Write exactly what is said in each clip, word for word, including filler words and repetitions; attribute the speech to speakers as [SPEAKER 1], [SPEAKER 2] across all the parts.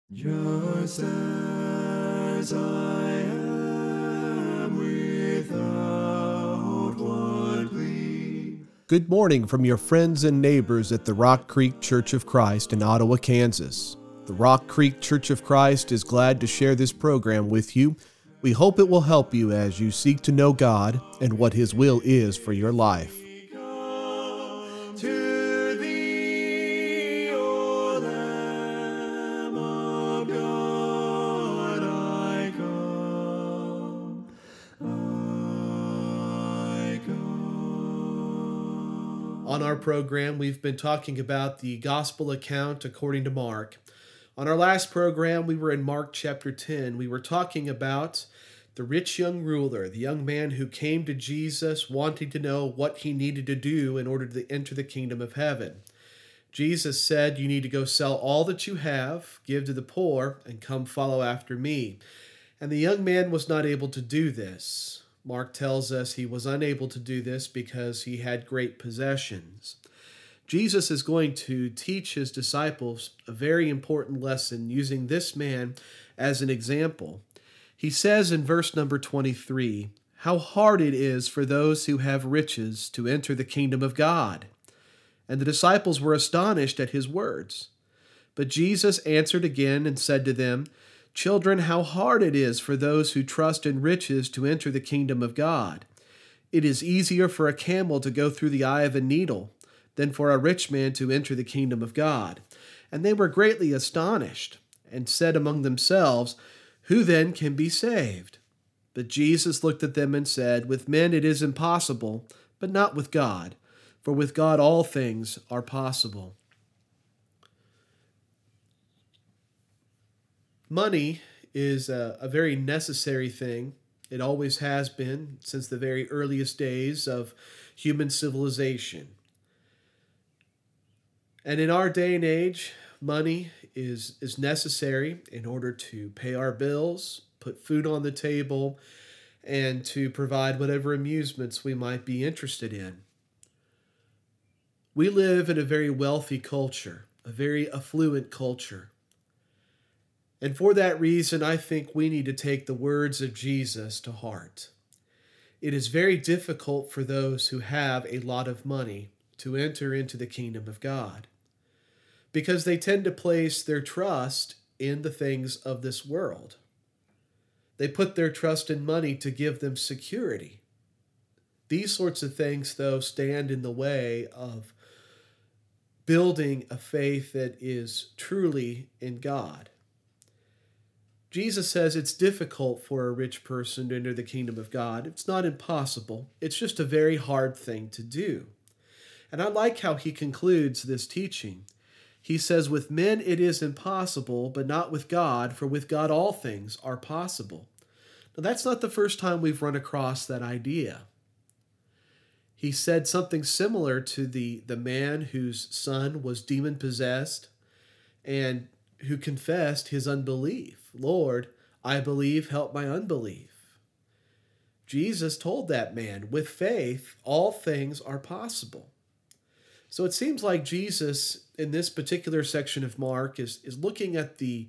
[SPEAKER 1] Just as I am without one plea.
[SPEAKER 2] Good morning from your friends and neighbors at the Rock Creek Church of Christ in Ottawa, Kansas. The Rock Creek Church of Christ is glad to share this program with you. We hope it will help you as you seek to know God and what His will is for your life.
[SPEAKER 1] Come to thee, O Lamb of God, I come, I come.
[SPEAKER 2] On our program, we've been talking about the gospel account according to Mark. On our last program, we were in Mark chapter ten. We were talking about the rich young ruler, the young man who came to Jesus wanting to know what he needed to do in order to enter the kingdom of heaven. Jesus said, "You need to go sell all that you have, give to the poor, and come follow after me." And the young man was not able to do this. Mark tells us he was unable to do this because he had great possessions. Jesus is going to teach his disciples a very important lesson using this man as an example. He says in verse number twenty-three, "How hard it is for those who have riches to enter the kingdom of God." And the disciples were astonished at his words. But Jesus answered again and said to them, "Children, how hard it is for those who trust in riches to enter the kingdom of God. It is easier for a camel to go through the eye of a needle than for a rich man to enter the kingdom of God." And they were greatly astonished, and said among themselves, "Who then can be saved?" But Jesus looked at them and said, "With men it is impossible, but not with God, for with God all things are possible." Money is a, a very necessary thing. It always has been since the very earliest days of human civilization. And in our day and age, money is, is necessary in order to pay our bills, put food on the table, and to provide whatever amusements we might be interested in. We live in a very wealthy culture, a very affluent culture. And for that reason, I think we need to take the words of Jesus to heart. It is very difficult for those who have a lot of money to enter into the kingdom of God, because they tend to place their trust in the things of this world. They put their trust in money to give them security. These sorts of things, though, stand in the way of building a faith that is truly in God. Jesus says it's difficult for a rich person to enter the kingdom of God. It's not impossible. It's just a very hard thing to do. And I like how he concludes this teaching. He says, "With men it is impossible, but not with God, for with God all things are possible." Now, that's not the first time we've run across that idea. He said something similar to the, the man whose son was demon-possessed and who confessed his unbelief. "Lord, I believe, help my unbelief." Jesus told that man, with faith, all things are possible. So it seems like Jesus, in this particular section of Mark, is, is looking at the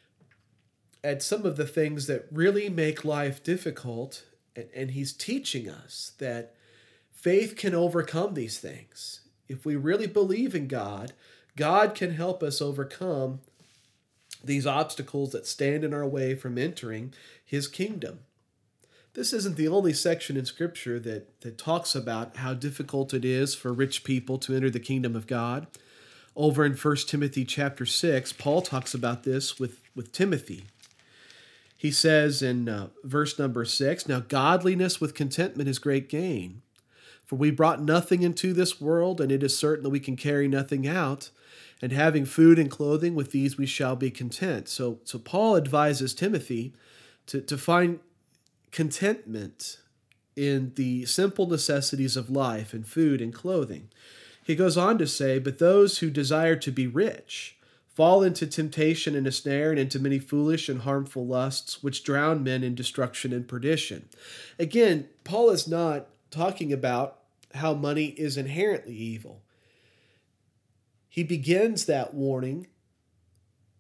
[SPEAKER 2] at some of the things that really make life difficult, and, and he's teaching us that faith can overcome these things. If we really believe in God, God can help us overcome these obstacles that stand in our way from entering his kingdom. This isn't the only section in Scripture that, that talks about how difficult it is for rich people to enter the kingdom of God. Over in First Timothy chapter six, Paul talks about this with, with Timothy. He says in uh, verse number six, "Now godliness with contentment is great gain. For we brought nothing into this world, and it is certain that we can carry nothing out. And having food and clothing, with these we shall be content." So, so Paul advises Timothy to, to find contentment in the simple necessities of life and food and clothing. He goes on to say, "But those who desire to be rich fall into temptation and a snare, and into many foolish and harmful lusts, which drown men in destruction and perdition." Again, Paul is not talking about how money is inherently evil. He begins that warning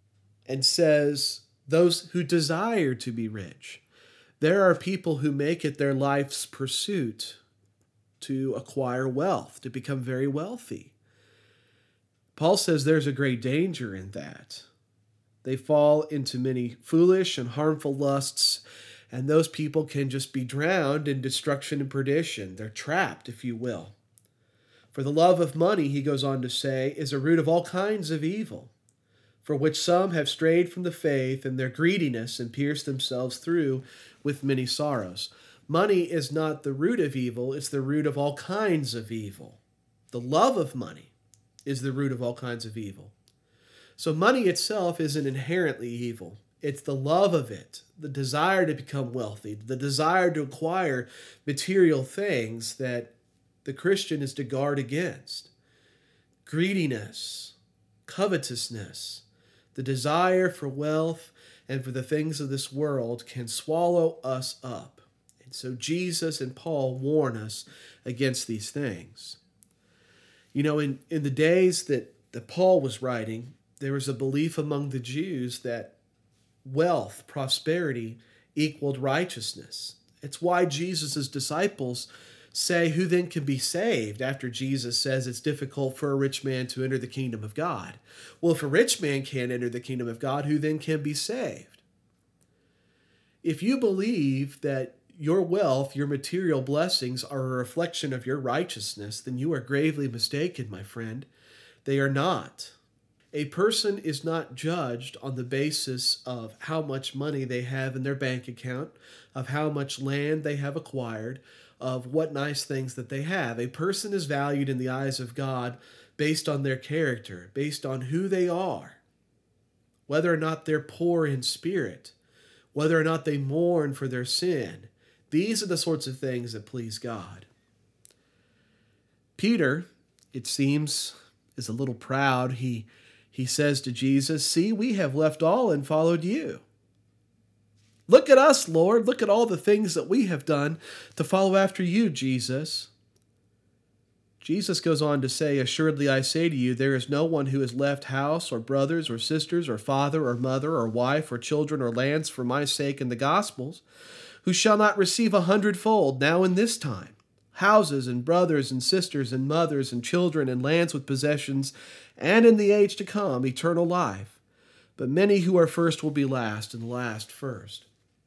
[SPEAKER 2] and says, those who desire to be rich. There are people who make it their life's pursuit to acquire wealth, to become very wealthy. Paul says there's a great danger in that. They fall into many foolish and harmful lusts, and those people can just be drowned in destruction and perdition. They're trapped, if you will. For the love of money, he goes on to say, is a root of all kinds of evil, for which some have strayed from the faith in their greediness and pierced themselves through with many sorrows. Money is not the root of evil, it's the root of all kinds of evil. The love of money is the root of all kinds of evil. So money itself isn't inherently evil. It's the love of it, the desire to become wealthy, the desire to acquire material things that the Christian is to guard against. Greediness, covetousness, the desire for wealth and for the things of this world can swallow us up. And so Jesus and Paul warn us against these things. You know, in, in the days that, that Paul was writing, there was a belief among the Jews that wealth, prosperity, equaled righteousness. It's why Jesus' disciples say, who then can be saved, after Jesus says it's difficult for a rich man to enter the kingdom of God. Well, if a rich man can't enter the kingdom of God, who then can be saved? If you believe that your wealth, your material blessings are a reflection of your righteousness, then you are gravely mistaken, my friend. They are not. A person is not judged on the basis of how much money they have in their bank account, of how much land they have acquired, of what nice things that they have. A person is valued in the eyes of God based on their character, based on who they are, whether or not they're poor in spirit, whether or not they mourn for their sin. These are the sorts of things that please God. Peter, it seems, is a little proud. He He says to Jesus, see, we have left all and followed you. Look at us, Lord. Look at all the things that we have done to follow after you, Jesus. Jesus goes on to say, assuredly I say to you, there is no one who has left house or brothers or sisters or father or mother or wife or children or lands for my sake in the Gospels, who shall not receive a hundredfold now in this time, houses and brothers and sisters and mothers and children and lands with possessions, and in the age to come, eternal life. But many who are first will be last, and the last first.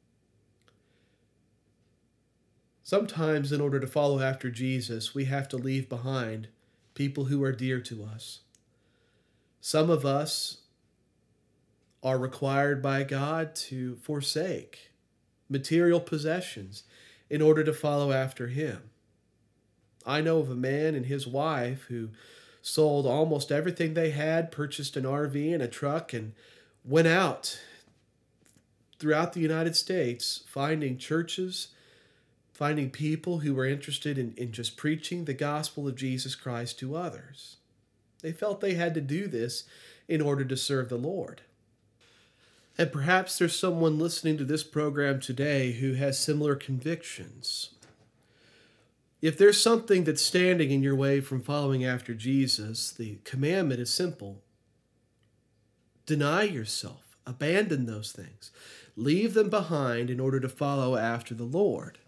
[SPEAKER 2] Sometimes, in order to follow after Jesus, we have to leave behind people who are dear to us. Some of us are required by God to forsake material possessions in order to follow after Him. I know of a man and his wife who sold almost everything they had, purchased an R V and a truck, and went out throughout the United States finding churches, finding people who were interested in, in just preaching the gospel of Jesus Christ to others. They felt they had to do this in order to serve the Lord. And perhaps there's someone listening to this program today who has similar convictions. If there's something that's standing in your way from following after Jesus, the commandment is simple. Deny yourself. Abandon those things. Leave them behind in order to follow after the Lord.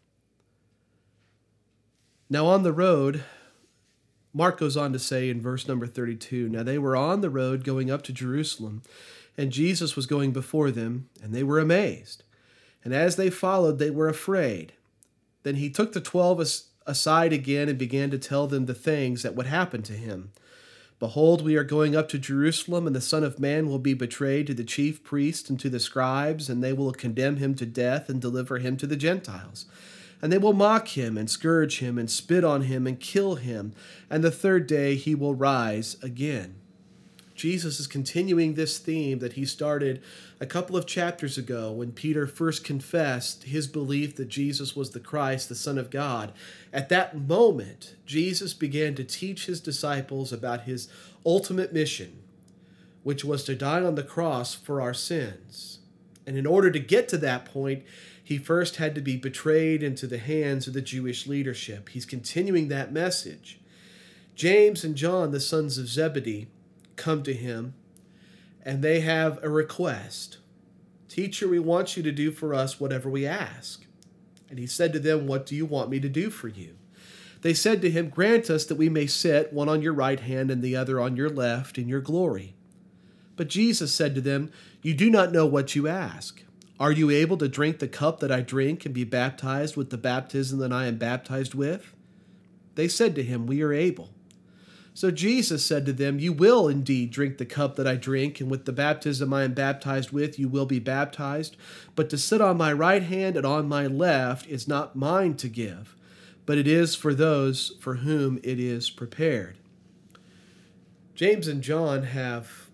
[SPEAKER 2] Now on the road, Mark goes on to say in verse number thirty-two, now they were on the road going up to Jerusalem, and Jesus was going before them, and they were amazed. And as they followed, they were afraid. Then he took the twelve aside again and began to tell them the things that would happen to him. Behold, we are going up to Jerusalem, and the Son of Man will be betrayed to the chief priests and to the scribes, and they will condemn him to death and deliver him to the Gentiles. And they will mock him and scourge him and spit on him and kill him, and the third day he will rise again. Jesus is continuing this theme that he started a couple of chapters ago when Peter first confessed his belief that Jesus was the Christ, the Son of God. At that moment, Jesus began to teach his disciples about his ultimate mission, which was to die on the cross for our sins. And in order to get to that point, he first had to be betrayed into the hands of the Jewish leadership. He's continuing that message. James and John, the sons of Zebedee, come to him, and they have a request. Teacher, we want you to do for us whatever we ask. And he said to them, what do you want me to do for you? They said to him, grant us that we may sit, one on your right hand and the other on your left, in your glory. But Jesus said to them, you do not know what you ask. Are you able to drink the cup that I drink and be baptized with the baptism that I am baptized with? They said to him, we are able. So Jesus said to them, you will indeed drink the cup that I drink, and with the baptism I am baptized with, you will be baptized. But to sit on my right hand and on my left is not mine to give, but it is for those for whom it is prepared. James and John have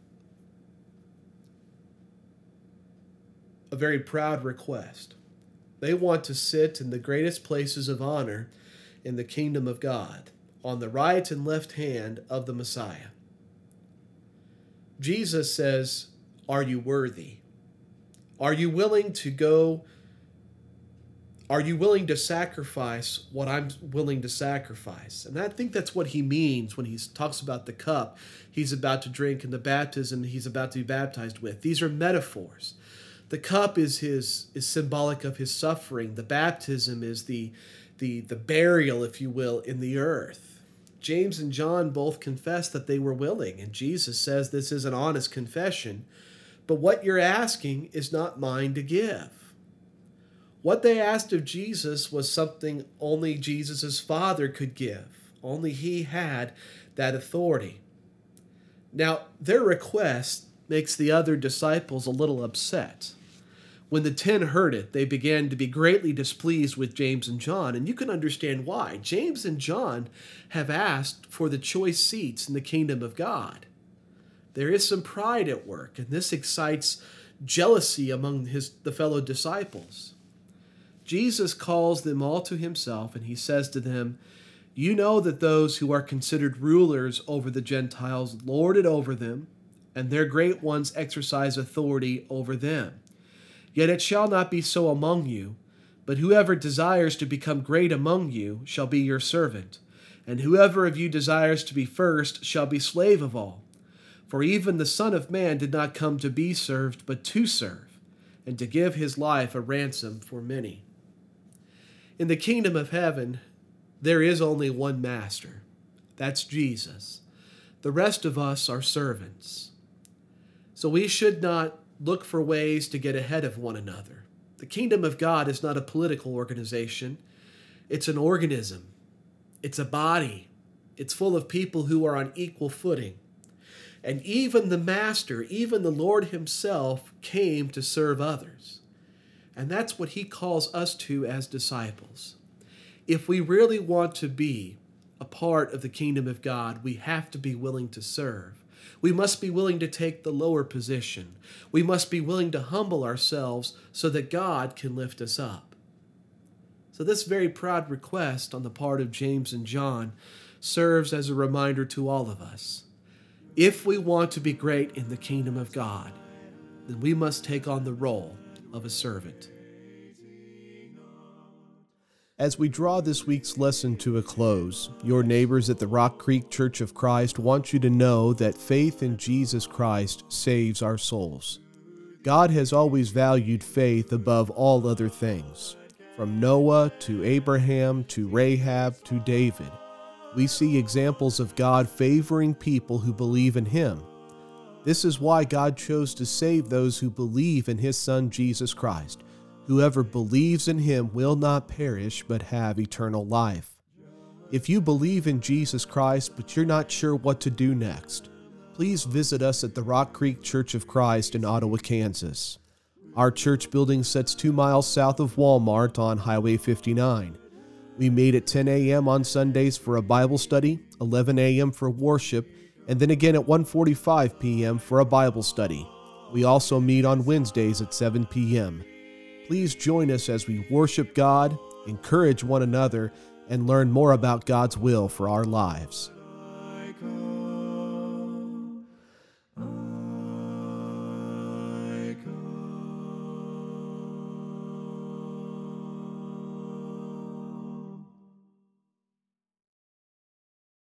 [SPEAKER 2] a very proud request. They want to sit in the greatest places of honor in the kingdom of God, on the right and left hand of the Messiah. Jesus says, are you worthy? Are you willing to go? Are you willing to sacrifice what I'm willing to sacrifice? And I think that's what he means when he talks about the cup he's about to drink and the baptism he's about to be baptized with. These are metaphors. The cup is his is symbolic of his suffering. The baptism is the, the, the burial, if you will, in the earth. James and John both confess that they were willing, and Jesus says this is an honest confession. But what you're asking is not mine to give. What they asked of Jesus was something only Jesus' Father could give. Only he had that authority. Now, their request makes the other disciples a little upset. When the ten heard it, they began to be greatly displeased with James and John, and you can understand why. James and John have asked for the choice seats in the kingdom of God. There is some pride at work, and this excites jealousy among his the fellow disciples. Jesus calls them all to himself, and he says to them, you know that those who are considered rulers over the Gentiles lord it over them, and their great ones exercise authority over them. Yet it shall not be so among you, but whoever desires to become great among you shall be your servant, and whoever of you desires to be first shall be slave of all. For even the Son of Man did not come to be served, but to serve, and to give his life a ransom for many. In the kingdom of heaven, there is only one master. That's Jesus. The rest of us are servants. So we should not look for ways to get ahead of one another. The kingdom of God is not a political organization. It's an organism. It's a body. It's full of people who are on equal footing. And even the Master, even the Lord himself, came to serve others. And that's what he calls us to as disciples. If we really want to be a part of the kingdom of God, we have to be willing to serve. We must be willing to take the lower position. We must be willing to humble ourselves so that God can lift us up. So this very proud request on the part of James and John serves as a reminder to all of us. If we want to be great in the kingdom of God, then we must take on the role of a servant. As we draw this week's lesson to a close, your neighbors at the Rock Creek Church of Christ want you to know that faith in Jesus Christ saves our souls. God has always valued faith above all other things. From Noah to Abraham to Rahab to David, we see examples of God favoring people who believe in him. This is why God chose to save those who believe in his Son Jesus Christ. Whoever believes in him will not perish but have eternal life. If you believe in Jesus Christ but you're not sure what to do next, please visit us at the Rock Creek Church of Christ in Ottawa, Kansas. Our church building sits two miles south of Walmart on Highway fifty-nine. We meet at ten a.m. on Sundays for a Bible study, eleven a.m. for worship, and then again at one forty-five p.m. for a Bible study. We also meet on Wednesdays at seven p.m. Please join us as we worship God, encourage one another, and learn more about God's will for our lives.